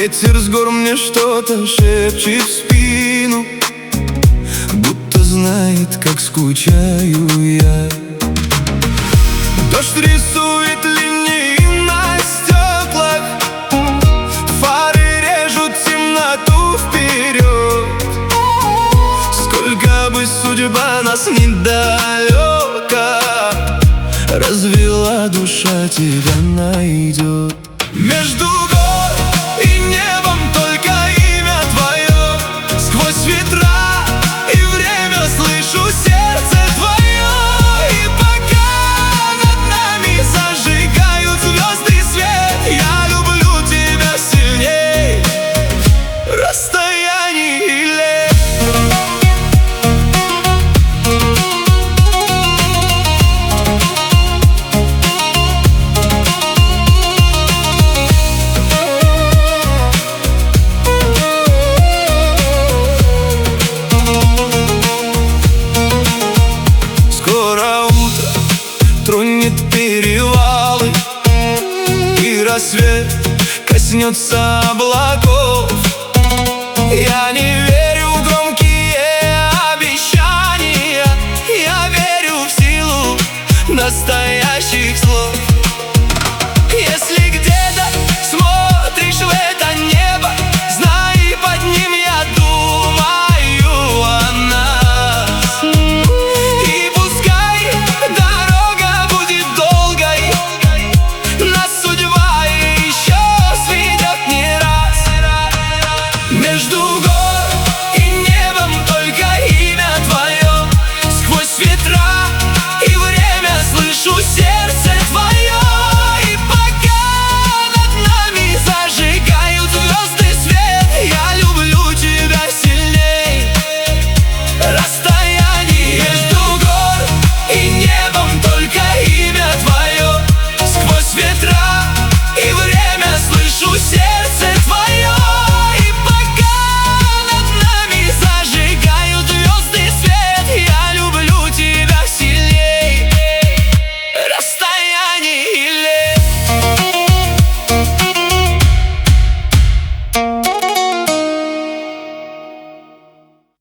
Ветер с гор мне что-то шепчет в спину, будто знает, как скучаю я. Дождь рисует линии на стеклах, фары режут темноту вперед. Сколько бы судьба нас недалека, развела душа тебя найдет. Между гор и небом только имя твое, сквозь ветра и время слышу сердце твое. И пока над нами зажигают звезды свет, я люблю тебя сильней расстояний и лет. Тронет перевалы, и рассвет коснется облаков. Я не верю в громкие обещания, я верю в силу настоящих слов.